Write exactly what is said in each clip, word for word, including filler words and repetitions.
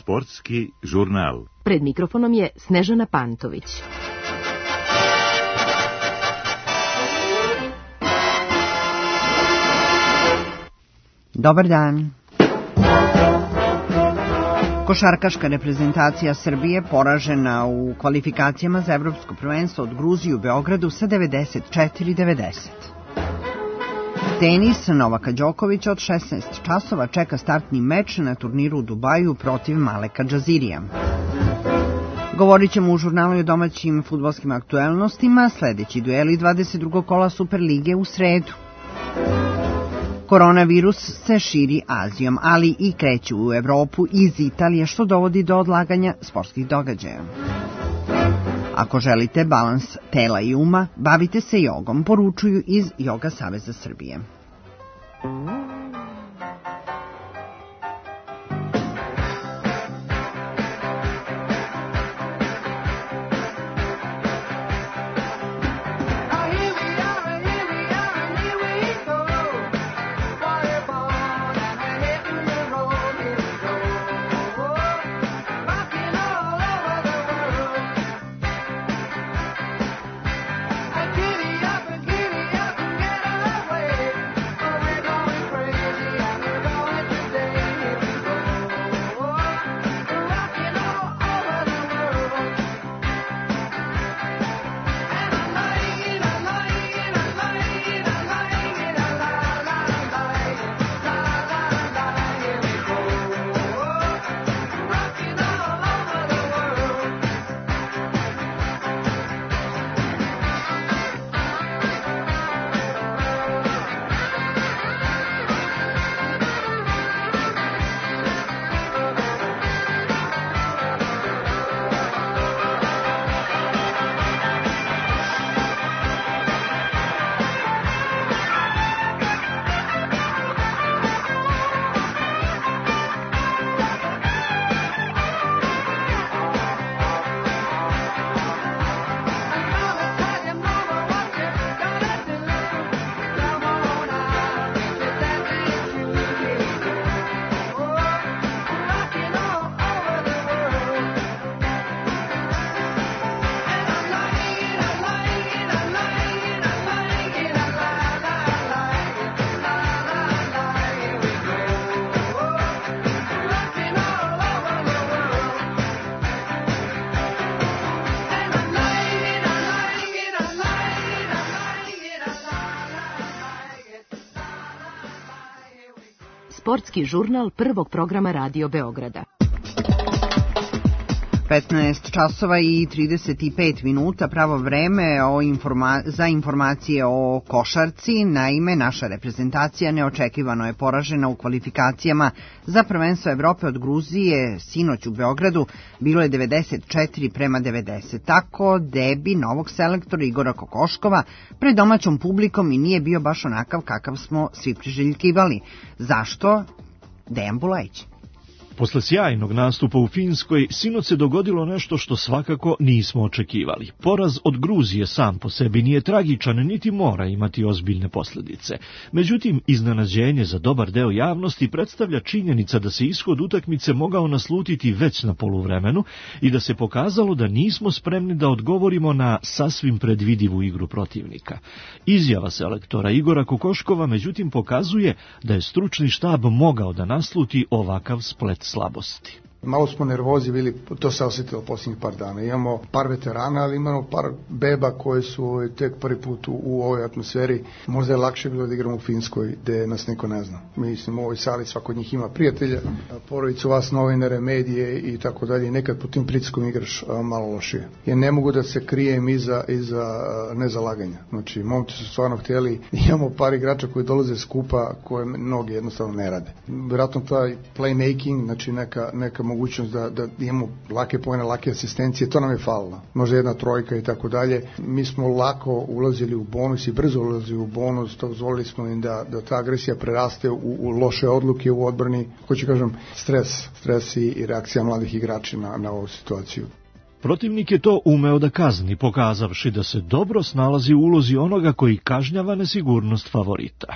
Sportski žurnal. Pred mikrofonom je Snežana Pantović. Dobar dan. Košarkaška reprezentacija Srbije poražena u kvalifikacijama za evropsko prvenstvo od Gruzije u Beogradu sa devedeset četiri devedeset. Tenis, Novaka Đokovića od šesnaest časova čeka startni meč na turniru u Dubaju protiv Maleka Džazirija. Govorit ćemo u žurnalu i o domaćim fudbalskim aktuelnostima, sledeći dueli dvadeset drugog kola Superlige u sredu. Koronavirus se širi Azijom, ali i kreće u Evropu iz Italije, što dovodi do odlaganja sportskih događaja. Ako želite balans tela i uma, bavite se jogom, poručuju iz Joga Saveza Srbije. Sportski žurnal prvog programa Radio Beograda. petnaest časova i trideset pet minuta, pravo vreme o informa- za informacije o košarci. Naime, naša reprezentacija neočekivano je poražena u kvalifikacijama za prvenstvo Evrope od Gruzije sinoć u Beogradu. Bilo je devedeset četiri prema devedeset. Tako debi novog selektora Igora Kokoškova pred domaćom publikom i nije bio baš onakav kakav smo svi priželjkivali. Zašto? Dejan Bulajić. Posle sjajnog nastupa u Finskoj, sinoć se dogodilo nešto što svakako nismo očekivali. Poraz od Gruzije sam po sebi nije tragičan, niti mora imati ozbiljne posljedice. Međutim, iznenađenje za dobar deo javnosti predstavlja činjenica da se ishod utakmice mogao naslutiti već na poluvremenu i da se pokazalo da nismo spremni da odgovorimo na sasvim predvidivu igru protivnika. Izjava selektora Igora Kokoškova, međutim, pokazuje da je stručni štab mogao da nasluti ovakav splet slabosti. Malo smo nervozi bili, to se osjetilo posljednjih par dana. Imamo par veterana, ali imamo par beba koje su tek prvi put u, u ovoj atmosferi. Možda je lakše bilo da igramo u Finskoj, gde nas neko ne zna. Mislim, u ovoj sali svako od njih ima prijatelja, porodicu vas, novinare, medije i tako dalje. Nekad po tim pritiskom igraš a, malo lošije. Jer ne mogu da se krijem iza, iza a, nezalaganja. Znači, momci su stvarno htjeli. Imamo par igrača koji dolaze skupa, koje mnogi jednostavno ne rade. Vjerojatno taj playmaking, znači neka, neka mogućnost da, da imamo lake pojene, lake asistencije, to nam je falilo. Možda jedna trojka i tako dalje. Mi smo lako ulazili u bonus i brzo ulazili u bonus, to dozvolili smo im da, da ta agresija preraste u, u loše odluke u odbrani. Hoću kažem, stres, stres i, i reakcija mladih igrača na, na ovu situaciju. Protivnik je to umeo da kazni, pokazavši da se dobro snalazi u ulozi onoga koji kažnjava nesigurnost favorita.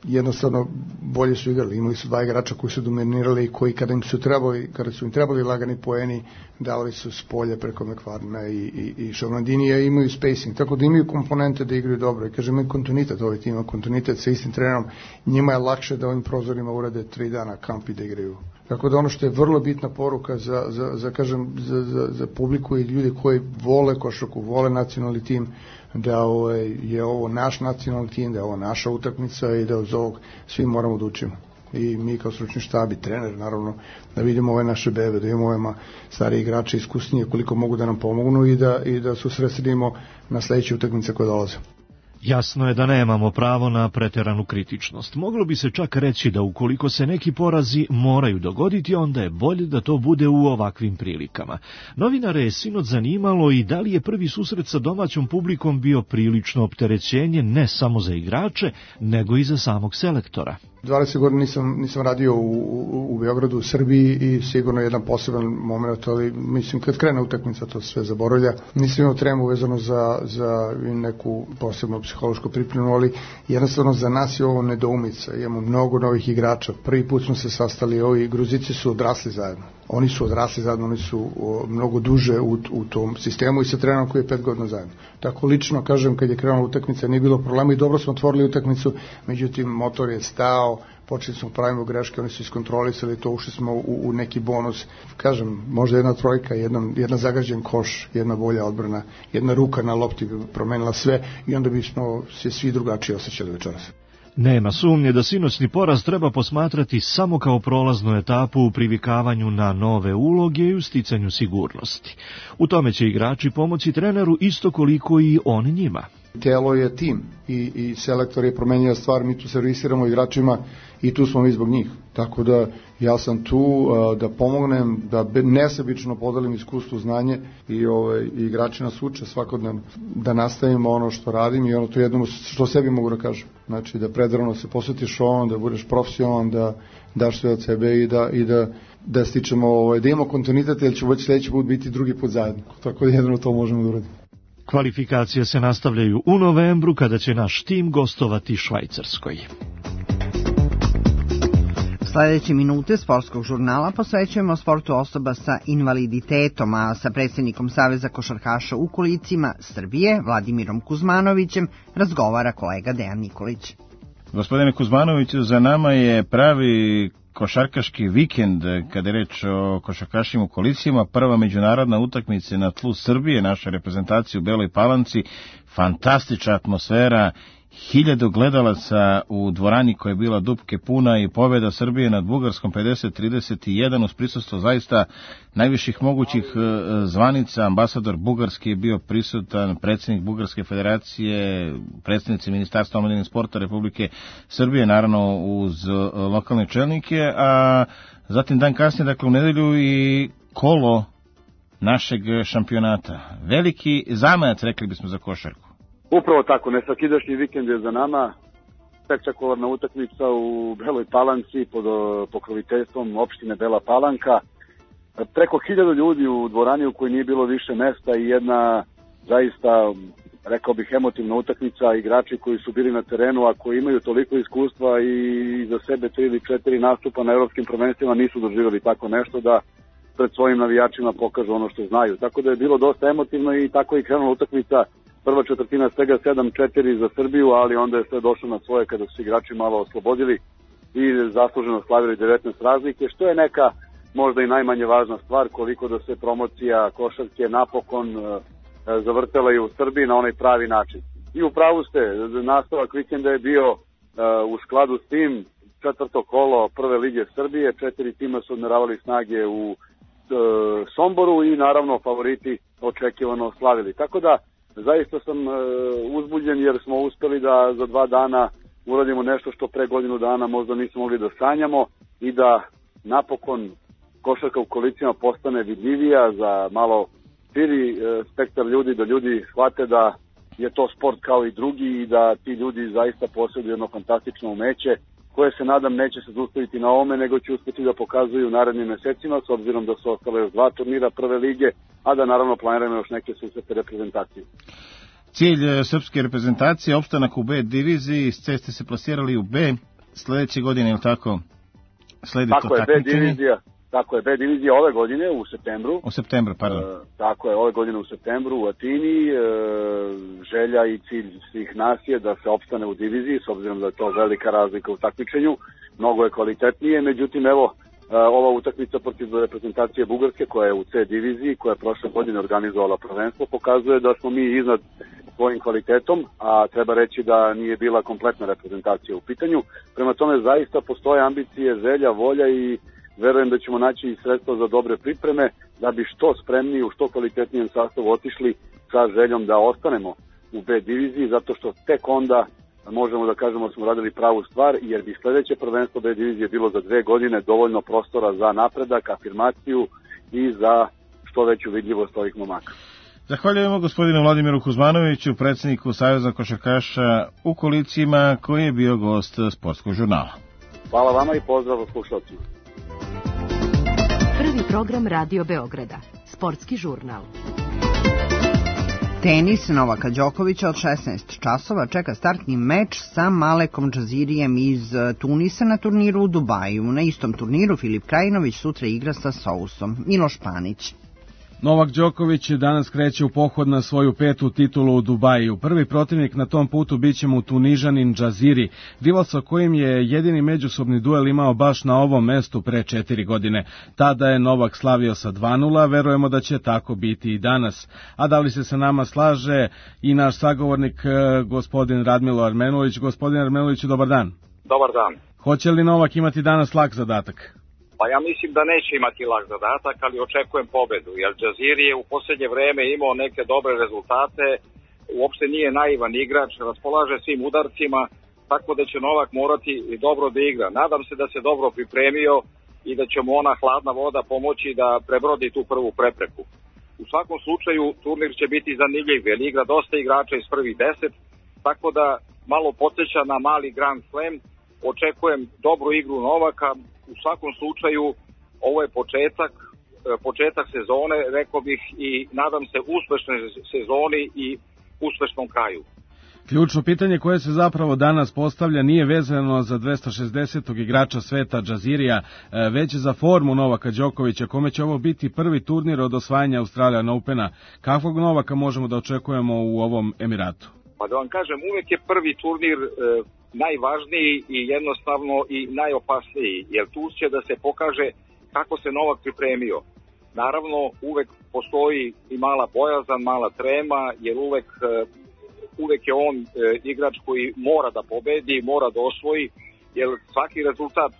jednostavno bolje su igrali. Imali su dva igrača koji su dominirali i koji kada im su trebali, kada su im trebali lagani poeni, davali su s polja preko McFarlana i, i, i Šovlandinija, imaju spacing, tako da imaju komponente da igraju dobro. I kažem, imaju kontinuitet, ovaj tim ima kontinuitet sa istim trenerom, njima je lakše da ovim prozorima urade tri dana kamp i da igraju. Tako da ono što je vrlo bitna poruka za, za, za, kažem, za, za, za publiku i ljude koji vole košarku, vole nacionalni tim, da ovo je ovo naš nacionalni tim, da je ovo naša utakmica i da od ovog svi moramo da učimo. I mi kao stručni štab i trener, naravno, da vidimo ove naše bebe, da imamo ove stari igrače iskusnije koliko mogu da nam pomognu i da, i da se usredsredimo na sledeće utakmice koje dolaze. Jasno je da nemamo pravo na preteranu kritičnost. Moglo bi se čak reći da ukoliko se neki porazi moraju dogoditi, onda je bolje da to bude u ovakvim prilikama. Novinare je sinoć zanimalo i da li je prvi susret sa domaćom publikom bio prilično opterećenje ne samo za igrače, nego i za samog selektora. dvadeset godina nisam, nisam radio u, u, u Beogradu, u Srbiji i sigurno jedan poseban moment, ali mislim kad krene utakmica to sve zaboravlja. Nisam imao tremu vezano za, za neku posebnu psihološku pripremu, ali jednostavno za nas je ovo nedoumica. Imamo mnogo novih igrača. Prvi put smo se sastali, ovi Gruzici su odrasli zajedno. Oni su odrasli zajedno, oni su o, mnogo duže u, u tom sistemu i sa trenerom koji je pet godina zajedno. Tako lično kažem, kad je krenula utakmica nije bilo problema i dobro smo otvorili utakmicu, međutim motor je stao, počeli smo pravimo greške, oni su iskontrolisali to, ušli smo u, u neki bonus. Kažem, možda jedna trojka, jedan, jedna zagađen koš, jedna bolja odbrana, jedna ruka na lopti bi promenila sve i onda bismo se svi drugačije osjećali večeras. Nema sumnje da sinoćni poraz treba posmatrati samo kao prolaznu etapu u privikavanju na nove uloge i u sticanju sigurnosti. U tome će igrači pomoći treneru isto koliko i on njima. Telo je tim i, i selektor je promenio stvar, mi tu servisiramo igračima i tu smo mi zbog njih. Tako da ja sam tu uh, da pomognem, da nesebično podelim iskustvo, znanje i, ovaj, i igrači nas uče svakodnevno da nastavimo ono što radim i ono to jedno što sebi mogu da kažem. Znači da predrano se posvetiš ovom, da budeš profesionalan, da daš sve od sebe i da, i da, da stičemo, ovaj, da imamo kontinuitet, jer će već sledeći put biti drugi put zajedno. Tako da jedno to možemo da uradimo. Kvalifikacije se nastavljaju u novembru kada će naš tim gostovati Švajcarskoj. Sljedeće minute sportskog žurnala posvećujemo sportu osoba sa invaliditetom, a sa predsjednikom Saveza košarkaša u kolicima Srbije, Vladimirom Kuzmanovićem, razgovara kolega Dejan Nikolić. Gospodine Kuzmanoviću, za nama je pravi košarkaški vikend kada je reč o košarkaškim u kolicima. Prva međunarodna utakmica na tlu Srbije, naša reprezentacija u Beloj Palanci, fantastična atmosfera, hiljadu gledalaca u dvorani koja je bila dupke puna i pobjeda Srbije nad Bugarskom pedeset trideset jedan uz prisustvo zaista najviših mogućih zvanica. Ambasador Bugarski je bio prisutan, predsjednik Bugarske federacije, predsjednici Ministarstva omladine i sporta Republike Srbije, naravno uz lokalne čelnike, a zatim dan kasnije, dakle u nedelju, i kolo našeg šampionata. Veliki zamajac, rekli bismo, za košarku. Upravo tako, nesvakidašnji vikend je za nama, spektakularna utakmica u Beloj Palanci pod pokroviteljstvom opštine Bela Palanka. Preko hiljadu ljudi u dvorani u kojoj nije bilo više mesta i jedna zaista, rekao bih, emotivna utakmica. Igrači koji su bili na terenu, a koji imaju toliko iskustva i za sebe tri ili četiri nastupa na evropskim prvenstvima, nisu doživjeli tako nešto da pred svojim navijačima pokažu ono što znaju. Tako da je bilo dosta emotivno i tako je krenula utakmica. Prva četvrtina svega sedam četiri za Srbiju, ali onda je sve došlo na svoje kada su igrači malo oslobodili i zasluženo slavili devetnaest razlike, što je neka možda i najmanje važna stvar, koliko da se promocija košarke napokon e, zavrtela i u Srbiji na onaj pravi način. I u pravu ste, nastavak vikenda je bio e, u skladu s tim, četvrto kolo prve lige Srbije, četiri tima su odmeravali snage u e, Somboru i naravno favoriti očekivano slavili. Tako da zaista sam e, uzbuđen jer smo uspeli da za dva dana uradimo nešto što pre godinu dana možda nismo mogli da sanjamo i da napokon košarka u kolicima postane vidljivija za malo širi e, spektar ljudi, da ljudi shvate da je to sport kao i drugi i da ti ljudi zaista posjeduju jedno fantastično umeće koje se nadam neće se zaustaviti na ovome, nego će uspjeti da pokazuju u narednim mesecima, s obzirom da su ostale još dva turnira prve lige, a da naravno planiramo još neke susrete reprezentacije. Cilj srpske reprezentacije, opstanak u B diviziji, iz C ste se plasirali u B, sledeće godine, je li tako, sledi tako to je, takmičenje? B divizija, tako je, B divizija ove godine u septembru. U septembru, pardon. E, tako je, ove godine u septembru u Atini. E, želja i cilj svih nas je da se opstane u diviziji, s obzirom da je to velika razlika u takmičenju. Mnogo je kvalitetnije, međutim, evo, ova utakmica protiv reprezentacije Bugarske, koja je u C diviziji, koja je prošle godine organizovala prvenstvo, pokazuje da smo mi iznad svojim kvalitetom, a treba reći da nije bila kompletna reprezentacija u pitanju. Prema tome, zaista postoje ambicije, želja, volja i verujem da ćemo naći i sredstva za dobre pripreme, da bi što spremniji, u što kvalitetnijem sastavu otišli sa željom da ostanemo u B diviziji, zato što tek onda možemo da kažemo da smo radili pravu stvar, jer bi sledeće prvenstvo B divizije bilo za dve godine dovoljno prostora za napredak, afirmaciju i za što veću vidljivost ovih momaka. Zahvaljujemo gospodinu Vladimiru Kuzmanoviću, predsjedniku Saveza košarkaša u kolicima, koji je bio gost Sportskog žurnala. Hvala vama i pozdrav slušalcima. Prvi program Radio Beograda, Sportski žurnal. Tenis Novaka Đokovića od šesnaest časova čeka startni meč sa Malekom Džazirijem iz Tunisa na turniru u Dubaju. Na istom turniru Filip Krajinović sutra igra sa Sousom. Miloš Panić. Novak Đoković danas kreće u pohod na svoju petu titulu u Dubaju. Prvi protivnik na tom putu biće mu Tunižanin Džaziri, rival sa kojim je jedini međusobni duel imao baš na ovom mestu pre četiri godine. Tada je Novak slavio sa dva nula, verujemo da će tako biti i danas. A da li se sa nama slaže i naš sagovornik gospodin Radmilo Armenulić. Gospodin Armenulić, dobar dan. Dobar dan. Hoće li Novak imati danas lak zadatak? Pa ja mislim da neće imati lak zadatak, ali očekujem pobedu, jer Džaziri je u posljednje vreme imao neke dobre rezultate, uopšte nije naivan igrač, raspolaže svim udarcima, tako da će Novak morati dobro da igra. Nadam se da se dobro pripremio i da će mu ona hladna voda pomoći da prebrodi tu prvu prepreku. U svakom slučaju turnir će biti zanimljiv, jer igra dosta igrača iz prvih deset, tako da malo podsjeća na mali Grand Slam. Očekujem dobru igru Novaka. U svakom slučaju ovo je početak, početak sezone, rekao bih, i nadam se uspešnoj sezoni i uspešnom kraju. Ključno pitanje koje se zapravo danas postavlja nije vezano za dvestašezdesetog igrača sveta Džazirija, već za formu Novaka Đokovića, kome će ovo biti prvi turnir od osvajanja Australian Opena. Kakvog Novaka možemo da očekujemo u ovom Emiratu? Pa da vam kažem, uvek je prvi turnir e, najvažniji i jednostavno i najopasniji, jer tu će da se pokaže kako se Novak pripremio. Naravno, uvek postoji i mala bojazan, mala trema, jer uvek, e, uvek je on e, igrač koji mora da pobedi, mora da osvoji, jer svaki rezultat e,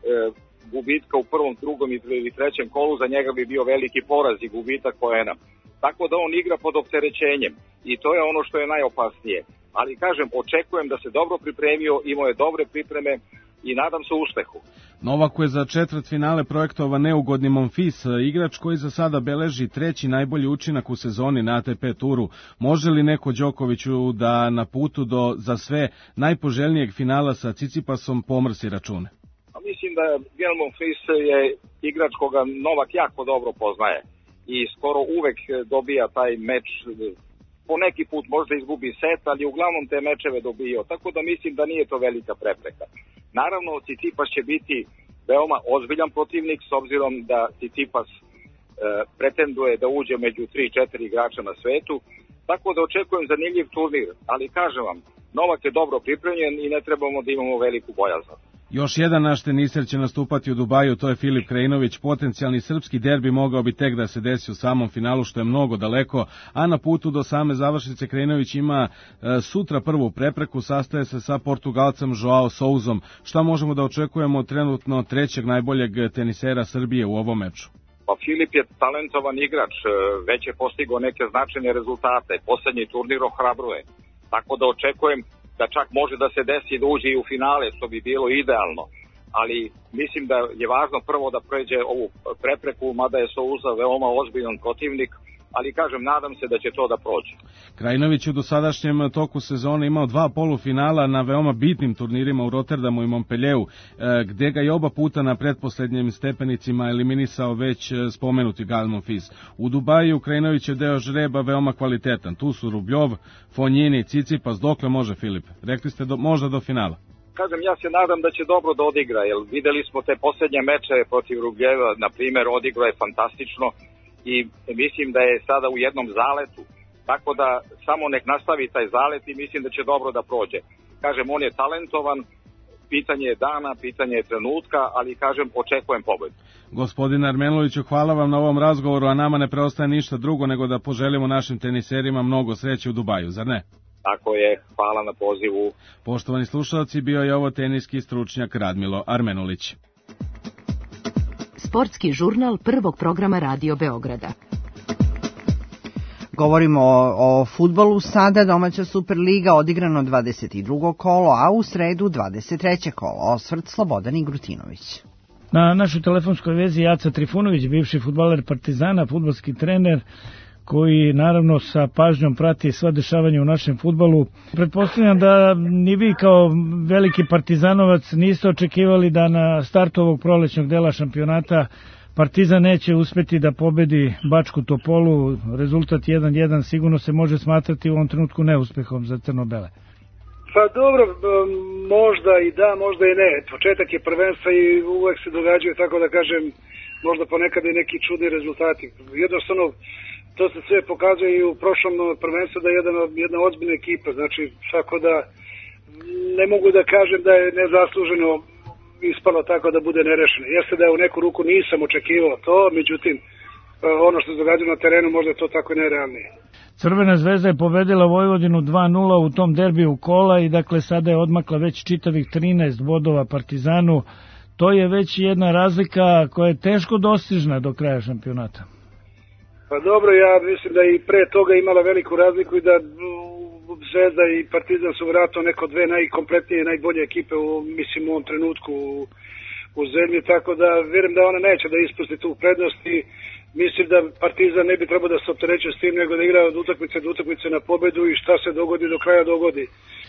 gubitka u prvom, drugom i trećem kolu za njega bi bio veliki poraz i gubitak poena. Tako da on igra pod opterećenjem i to je ono što je najopasnije. Ali kažem, očekujem da se dobro pripremio, imao je dobre pripreme i nadam se uspehu. Novaku je za četvrt finale projektova neugodni Monfils, igrač koji za sada beleži treći najbolji učinak u sezoni na A T P turu. Može li neko Đokoviću da na putu do za sve najpoželjnijeg finala sa Cicipasom pomrsi račune? A mislim da Gael Monfils je igrač koga Novak jako dobro poznaje i skoro uvek dobija taj meč. Po neki put možda izgubi set, ali uglavnom te mečeve dobio, tako da mislim da nije to velika prepreka. Naravno, Cicipas će biti veoma ozbiljan protivnik, s obzirom da Cicipas e, pretenduje da uđe među tri četiri igrača na svetu, tako da očekujem zanimljiv turnir, ali kažem vam, Novak je dobro pripremljen i ne trebamo da imamo veliku bojazan. Još jedan naš teniser će nastupati u Dubaju, to je Filip Krajinović. Potencijalni srpski derbi mogao bi tek da se desi u samom finalu, što je mnogo daleko, a na putu do same završnice Krajinović ima e, sutra prvu prepreku, sastaje se sa Portugalcem Joao Souzom. Šta možemo da očekujemo trenutno trećeg najboljeg tenisera Srbije u ovom meču? Pa Filip je talentovan igrač, već je postigao neke značajne rezultate, poslednji turnir ohrabruje, tako da očekujem da čak može da se desi da uđe i u finale, što bi bilo idealno. Ali mislim da je važno prvo da pređe ovu prepreku, mada je Souza veoma ozbiljan protivnik, ali kažem, nadam se da će to da prođe. Krajinović u dosadašnjem toku sezone imao dva polufinala na veoma bitnim turnirima u Rotterdamu i Montpellieru, gde ga je oba puta na pretposlednjim stepenicima eliminisao već spomenuti Gael Monfils. U Dubaju Krajinović je deo žreba veoma kvalitetan. Tu su Rubljov, Fonjini, Cicipas, dokle može Filip? Rekli ste do, možda do finala. kažem, ja se nadam da će dobro da odigra, jer videli smo te posljednje meče protiv Rugljeva, na primjer, odigrao je fantastično i mislim da je sada u jednom zaletu, tako da samo nek nastavi taj zalet i mislim da će dobro da prođe. Kažem, on je talentovan, pitanje je dana, pitanje je trenutka, ali kažem, očekujem pobedu. Gospodine Armenuliću, hvala vam na ovom razgovoru, a nama ne preostaje ništa drugo nego da poželimo našim teniserima mnogo sreće u Dubaju, zar ne? Tako je, hvala na pozivu. Poštovani slušalci, bio je ovo teniski stručnjak Radmilo Armenulić. Sportski žurnal prvog programa Radio Beograda. Govorimo o, o fudbalu sada, domaća Superliga, odigrano dvadeset drugo kolo, a u sredu dvadeset treće kolo. Osvrt Slobodan Igrutinović. Na našoj telefonskoj vezi Aca Trifunović, bivši fudbaler Partizana, fudbalski trener, koji naravno sa pažnjom prati sva dešavanja u našem fudbalu. Pretpostavljam da ni vi kao veliki partizanovac niste očekivali da na startu ovog prolećnog dela šampionata Partizan neće uspeti da pobedi Bačku Topolu. Rezultat jedan jedan sigurno se može smatrati u ovom trenutku neuspehom za crno-bele. Pa dobro, možda i da, možda i ne. Početak je prvenstva i uvek se događaju, tako da kažem, možda ponekad i neki čudni rezultati. Jednostavno, to se sve pokazuje i u prošlom prvenstvu da je jedna, jedna ozbiljna ekipa, znači tako da ne mogu da kažem da je nezasluženo ispalo tako da bude nerešeno. Jeste da je u neku ruku nisam očekivao to, međutim ono što se događa na terenu možda je to tako nerealnije. Crvena zvezda je pobedila Vojvodinu dva nula u tom derbiju kola i dakle sada je odmakla već čitavih trinaest bodova Partizanu. To je već jedna razlika koja je teško dostižna do kraja šampionata. Pa dobro, ja mislim da i pre toga imala veliku razliku i da Zvezda i Partizan su vjerojatno neko dve najkompletnije i najbolje ekipe u, mislim, u ovom trenutku u, u zemlji, tako da vjerujem da ona neće da ispusti tu prednost i mislim da Partizan ne bi trebao da se opterećuje s tim nego da igra od utakmice do utakmice na pobedu i šta se dogodi do kraja dogodi.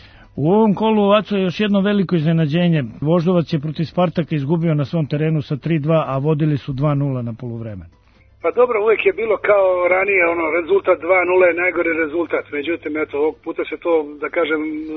U ovom kolu Aco je još jedno veliko iznenađenje. Voždovac je protiv Spartaka izgubio na svom terenu sa tri dva, a vodili su dva nula na poluvreme. Pa dobro, uvijek je bilo kao ranije, ono, rezultat dva nula je najgori rezultat, međutim, eto, ovog puta se to, da kažem,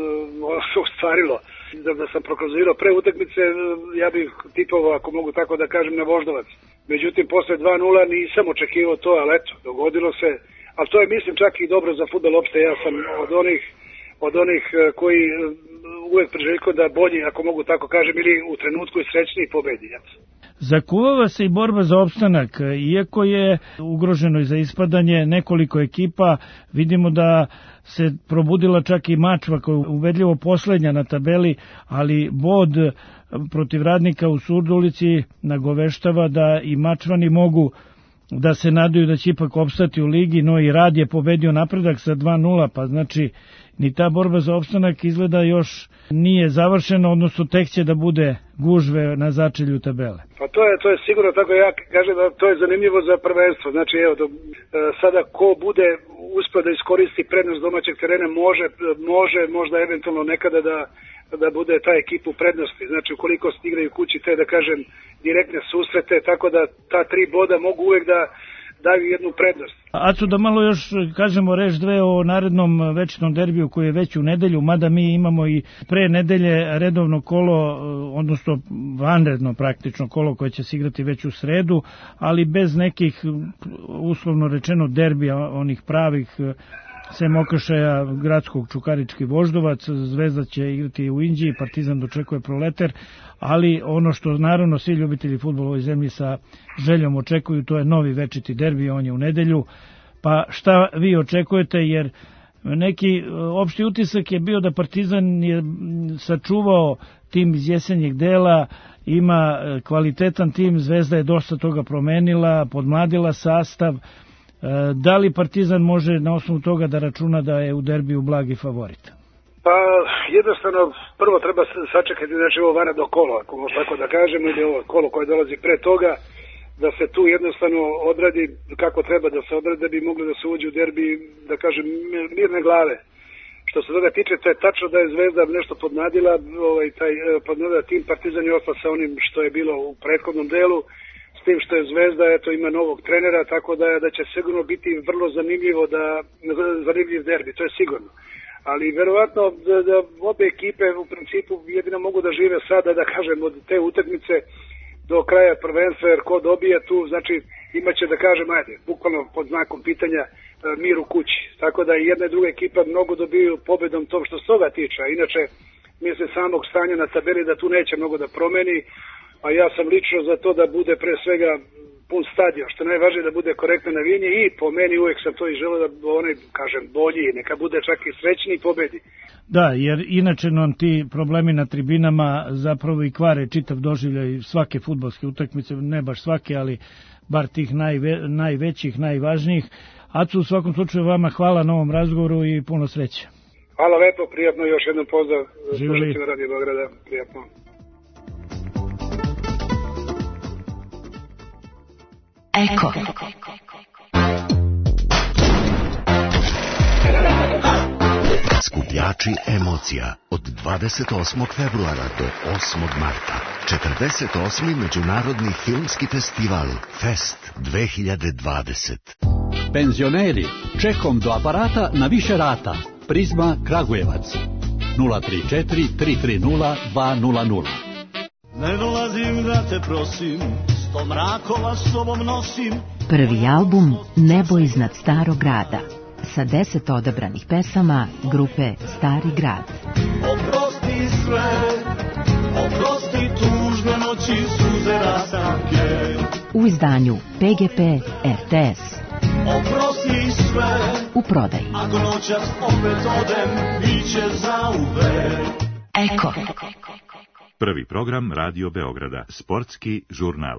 ostvarilo. Da, da sam prognozirao pre utakmice, ja bih tipovao, ako mogu tako da kažem, na Voždovac. Međutim, posle dva nula nisam očekivao to, ali eto, dogodilo se. Ali to je, mislim, čak i dobro za fudbal opšte. Ja sam od onih, od onih koji uvijek priželjkuju da bolji, ako mogu tako kažem, ili u trenutku i srećniji pobedi. Zakuvava se i borba za opstanak, iako je ugroženo i za ispadanje nekoliko ekipa, vidimo da se probudila čak i Mačva koja je ubedljivo poslednja na tabeli, ali bod protiv Radnika u Surdulici nagoveštava da i Mačvani mogu da se nadaju da će ipak opstati u ligi, no i Rad je pobedio Napredak sa dva nula, pa znači ni ta borba za opstanak izgleda još nije završena, odnosno tek će da bude gužve na začelju tabele. Pa to je, to je sigurno tako, ja kažem da to je zanimljivo za prvenstvo. Znači evo, do, sada ko bude uspio da iskoristi prednost domaćeg terena može, može možda eventualno nekada da, da bude ta ekipa u prednosti. Znači ukoliko igraju kući te, da kažem, direktne susrete, tako da ta tri boda mogu uvek da daju jednu prednost. Aco, da malo još kažemo reč dve o narednom večnom derbiju koji je već u nedelju, mada mi imamo i pre nedelje redovno kolo, odnosno vanredno praktično kolo koje će se igrati već u sredu, ali bez nekih, uslovno rečeno, derbija, onih pravih, sem okršaja gradskog Čukarički Voždovac. Zvezda će igrati u Inđiji, Partizan dočekuje Proleter, ali ono što naravno svi ljubitelji fudbala u ovoj zemlji sa željom očekuju, to je novi večiti derbi, on je u nedelju. Pa šta vi očekujete, jer neki opšti utisak je bio da Partizan je sačuvao tim iz jesenjeg dela, ima kvalitetan tim, Zvezda je dosta toga promenila, podmladila sastav. Da li Partizan može na osnovu toga da računa da je u derbiju blagi favorit? Pa jednostavno prvo treba sačekati, znači ovo vanredno kolo, ako možemo tako da kažemo, ili ovo kolo koje dolazi pre toga, da se tu jednostavno odradi kako treba da se odradi, da bi mogli da se uđe u derbi, da kažem, mirne glave. Što se toga tiče, to je tačno da je Zvezda nešto podmladila, ovaj, taj, podmladila tim, Partizan je ostao sa onim što je bilo u prethodnom delu, s tim što je Zvezda, eto, ima novog trenera, tako da, da će sigurno biti vrlo zanimljivo da, zanimljiv derbi, to je sigurno. ali verovatno da, da obe ekipe u principu jedino mogu da žive sada, da kažem, od te utakmice do kraja prvenstva, jer ko dobija tu, znači imaće, da kažem, ajde, bukvalno pod znakom pitanja mir u kući. Tako da i jedna i druga ekipa mnogo dobiju pobedom tom što se toga tiče. Inače, mislim samog stanja na tabeli da tu neće mnogo da promeni, a ja sam lično za to da bude pre svega pun stadion, što najvažnije da bude korektno navijenje i po meni uvek sam to i želeo da onaj, kažem, bolji, neka bude čak i srećni i pobedi. Da, jer inače nam ti problemi na tribinama zapravo i kvare čitav doživljaj svake fudbalske utakmice, ne baš svake, ali bar tih najve, najvećih, najvažnijih. Aco, u svakom slučaju vama hvala na ovom razgovoru i puno sreće. Hvala lepo, prijatno, još jednom pozdrav slušateljima Radio Beograda, prijatno. Eko. Skupljači emocija od dvadeset osmog februara do osmog marta. četrdeset osmi Međunarodni filmski festival Fest dve hiljade dvadeset. Penzioneri, čekom do aparata na više rata. Prizma Kragujevac. nula tri četiri tri tri nula dva nula nula. Ne dolazim da te prosim, sto mrakova s sobom nosim. Prvi album Nebo iznad starog grada sa deset odabranih pesama grupe Stari grad. Oprosti sve, oprosti tužne noći, suze rastanke. U izdanju P G P R T S. Oprosti sve, u prodaji. Ako noćas opet odem, biće zauvek. Eko. Prvi program Radio Beograda, sportski žurnal.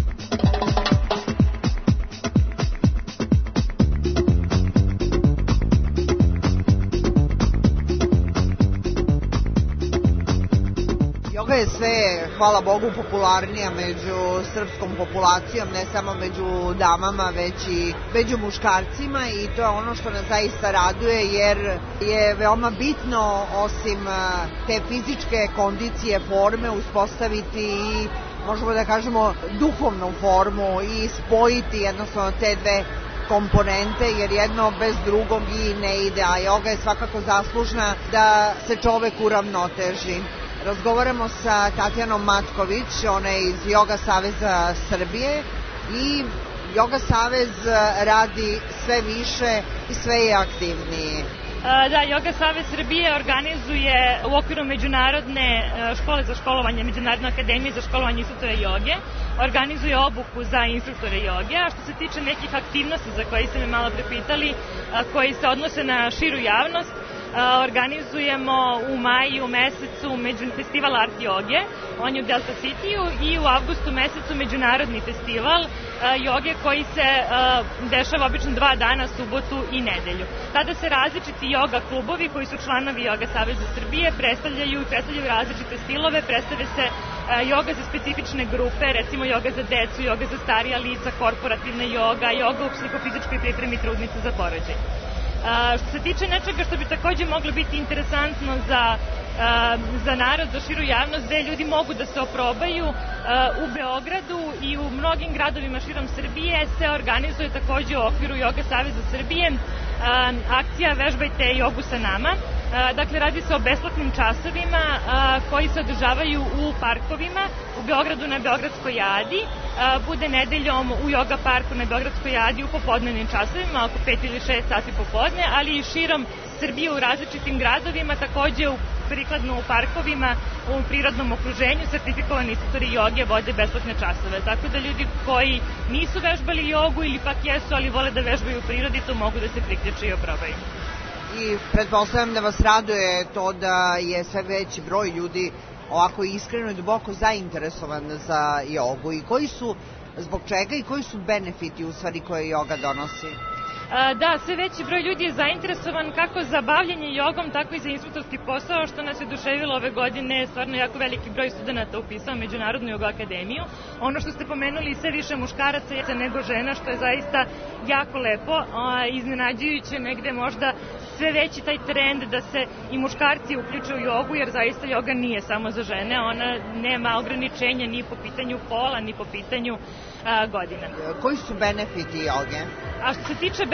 Joga je sve, hvala Bogu, popularnija među srpskom populacijom, ne samo među damama, već i među muškarcima, i to je ono što nas zaista raduje, jer je veoma bitno, osim te fizičke kondicije, forme, uspostaviti i, možemo da kažemo, duhovnu formu i spojiti jednostavno te dve komponente, jer jedno bez drugog i ne ide, a joga je svakako zaslužna da se čovek uravnoteži. Razgovaramo sa Tatjanom Matković, ona je iz Joga Saveza Srbije, i Joga Savez radi sve više i sve je aktivniji. Da, Joga Savez Srbije organizuje u okviru Međunarodne škole za školovanje, Međunarodne akademije za školovanje instruktora joge, organizuje obuku za instruktore joge, a što se tiče nekih aktivnosti za koje ste me malo prepitali, koji se odnose na širu javnost, organizujemo u maju mesecu festival Art joge, on je u Delta Cityu, i u avgustu mesecu međunarodni festival joge koji se dešava obično dva dana, subotu i nedelju. Tada se različiti joga klubovi koji su članovi Joga Saveza Srbije predstavljaju i predstavljaju različite stilove, predstave se joga za specifične grupe, recimo joga za decu, joga za starija lica, korporativna joga, joga u psihofizičkoj pripremi trudnice za porođaj. Što se tiče nečega što bi takođe moglo biti interesantno za, za narod, za širu javnost, gde ljudi mogu da se oprobaju, u Beogradu i u mnogim gradovima širom Srbije se organizuje takođe u okviru Joga Saveza Srbije akcija Vežbajte jogu sa nama. Dakle, radi se o besplatnim časovima koji se održavaju u parkovima, u Beogradu na Beogradskoj jadi, bude nedeljom u Joga parku na Beogradskoj jadi u popodnevnim časovima, oko pet ili šest sati popodne, ali i širom Srbije u različitim gradovima, takođe u prikladno u parkovima, u prirodnom okruženju, sertifikovani instruktori joge vode besplatne časove. Tako da ljudi koji nisu vežbali jogu ili pak jesu, ali vole da vežbaju u prirodi, to mogu da se priključe i oprobaju. I pretpostavljam da vas raduje to da je sve veći broj ljudi ovako iskreno i duboko zainteresovan za jogu, i koji su, zbog čega i koji su benefiti u stvari koje joga donosi? Da, sve veći broj ljudi je zainteresovan kako za bavljanje jogom, tako i za instruktorski posao, što nas je oduševilo ove godine. Stvarno jako veliki broj studenta upisao Međunarodnu joga akademiju. Ono što ste pomenuli, sve više muškaraca nego žena, što je zaista jako lepo, iznenađujuće, negde možda sve veći taj trend da se i muškarci uključe u jogu, jer zaista joga nije samo za žene, ona nema ograničenja ni po pitanju pola, ni po pitanju a, godina. Koji su benefiti joge? A što se tiče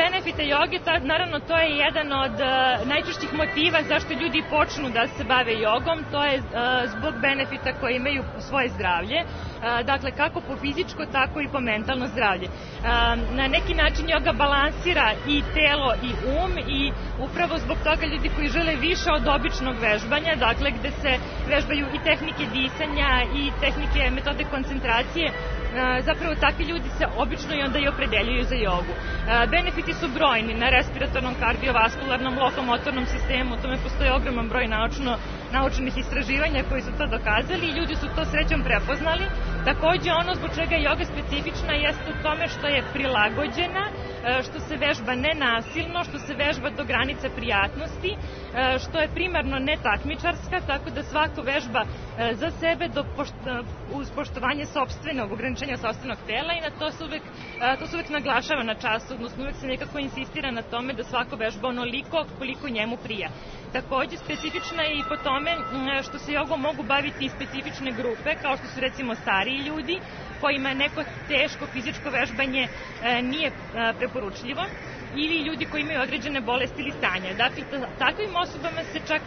benefita joge, ta, naravno to je jedan od uh, najčešćih motiva zašto ljudi počnu da se bave jogom, to je uh, zbog benefita koje imaju po svoje zdravlje, uh, dakle kako po fizičko, tako i po mentalno zdravlje. Uh, na neki način joga balansira i telo i um i upravo zbog toga ljudi koji žele više od običnog vežbanja, dakle gde se vežbaju i tehnike disanja i tehnike metode koncentracije, zapravo takvi ljudi se obično i onda i opredeljuju za jogu. Benefiti su brojni na respiratornom, kardiovaskularnom, lokomotornom sistemu, u tome postoji ogroman broj naučno, naučnih istraživanja koji su to dokazali i ljudi su to srećom prepoznali. Takođe, ono zbog čega je joga specifična jeste u tome što je prilagođena, što se vežba nenasilno, što se vežba do granice prijatnosti, što je primarno netakmičarska, tako da svako vežba za sebe do pošto, uz poštovanje sopstvenog, ograničenja sopstvenog tela i na to se uvek, to se uvek naglašava na času, odnosno uvek se nekako insistira na tome da svako vežba onoliko koliko njemu prija. Takođe, specifična je i po tome što se jogom mogu baviti i specifične grupe, kao što su recimo stariji ljudi, kojima neko teško fizičko vežbanje nije preporučljivo, ili ljudi koji imaju određene bolesti ili stanja. Dakle, takvim osobama se čak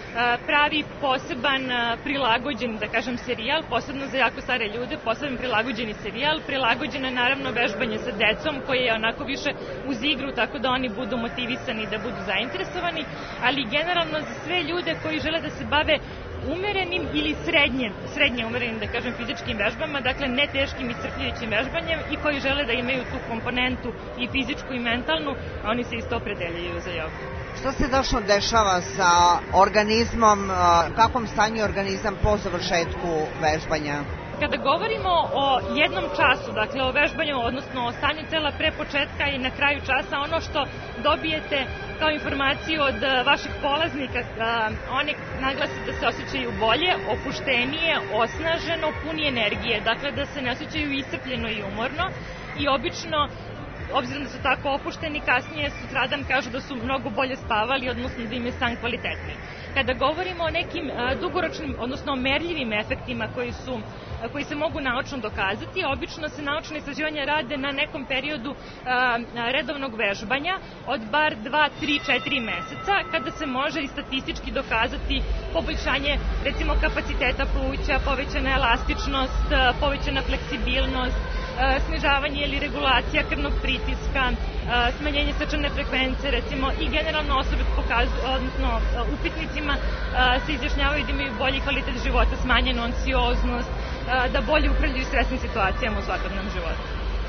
pravi poseban prilagođen, da kažem, serijal, posebno za jako stare ljude, poseban prilagođeni serijal, prilagođeno je naravno vežbanje sa decom, koje je onako više uz igru, tako da oni budu motivisani da budu zainteresovani, ali generalno za sve ljude koji žele da se bave umerenim ili srednje, srednje umerenim, da kažem, fizičkim vežbama, dakle ne teškim i crpljujućim vežbanjem i koji žele da imaju tu komponentu i fizičku i mentalnu, oni se isto opredeljuju za jogu. Šta se došlo dešava sa organizmom, kakvom stanju je organizam po završetku vežbanja? Kada govorimo o jednom času, dakle o vežbanju, odnosno o stanju tela pre početka i na kraju časa, ono što dobijete kao informaciju od vaših polaznika, oni naglase da se osjećaju bolje, opuštenije, osnaženo, puni energije, dakle da se ne osjećaju iscrpljeno i umorno i obično, obzirom da su tako opušteni, kasnije sutradan kažu da su mnogo bolje spavali, odnosno da im je san kvalitetniji. Kada govorimo o nekim dugoročnim, odnosno merljivim efektima koji su koji se mogu naučno dokazati, obično se naučne istraživanja rade na nekom periodu a, redovnog vežbanja od bar dva, tri, četiri meseca, kada se može i statistički dokazati poboljšanje, recimo, kapaciteta pluća, povećana elastičnost, povećana fleksibilnost, a, snižavanje ili regulacija krvnog pritiska, a, smanjenje srčane frekvence, recimo, i generalno osobe pokazuju, odnosno upitnicima a, se izjašnjavaju da imaju bolji kvalitet života, smanjenu anksioznost, da bolje upravljaju stresnim situacijama u svakodnevnom životu.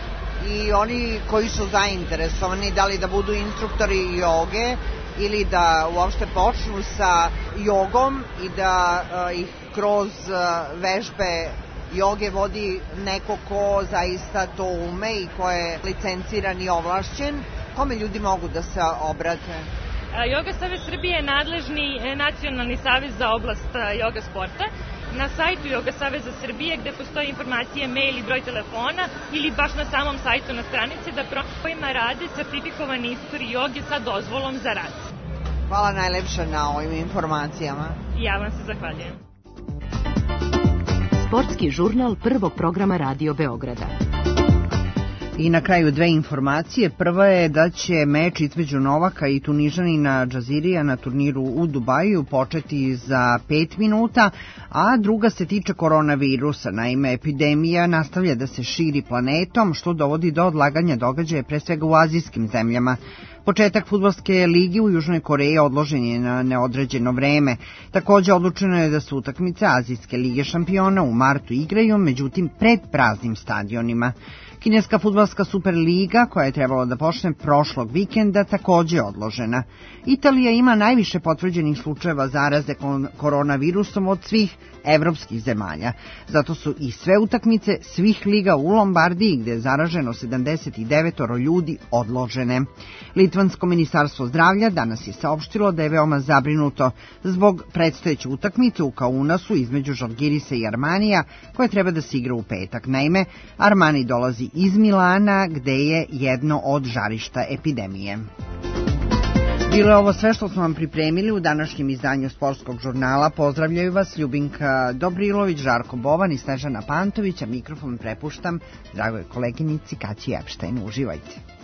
I oni koji su zainteresovani, da li da budu instruktori joge ili da uopšte počnu sa jogom i da uh, ih kroz uh, vežbe joge vodi neko ko zaista to ume i ko je licenciran i ovlašćen, kome ljudi mogu da se obrate? Joga Savez Srbije je nadležni nacionalni savez za oblast joga sporta. Na sajtu Joga Saveza Srbije, gde postoje informacije, mail i broj telefona, ili baš na samom sajtu na stranici, da pro kojima rade sertifikovani instruktori joge sa dozvolom za rad. Hvala najlepše na ovim informacijama. Ja vam se zahvaljujem. Sportski žurnal prvog programa Radio Beograda. I na kraju dve informacije. Prva je da će meč između Novaka i Tunižanina Džazirija na turniru u Dubaju početi za pet minuta, a druga se tiče koronavirusa. Naime, epidemija nastavlja da se širi planetom, što dovodi do odlaganja događaja pre svega u azijskim zemljama. Početak fudbalske ligi u Južnoj Koreji odložen je na neodređeno vreme. Takođe odlučeno je da su utakmice Azijske lige šampiona u martu igraju, međutim pred praznim stadionima. Kineska fudbalska superliga, koja je trebala da počne prošlog vikenda, takođe je odložena. Italija ima najviše potvrđenih slučajeva zaraze koronavirusom od svih evropskih zemalja. Zato su i sve utakmice svih liga u Lombardiji, gde je zaraženo sedamdeset devet ljudi, odložene. Litvansko ministarstvo zdravlja danas je saopštilo da je veoma zabrinuto zbog predstojeće utakmice u Kaunasu između Žalgirisa i Armanija, koja treba da se igra u petak. Naime, Armani dolazi iz Milana, gde je jedno od žarišta epidemije. Bilo je ovo sve što smo vam pripremili u današnjem izdanju Sportskog žurnala. Pozdravljaju vas Ljubinka Dobrilović, Žarko Bovan i Snežana Pantović, a mikrofon prepuštam dragoj koleginici Kaći Epštajn. Uživajte.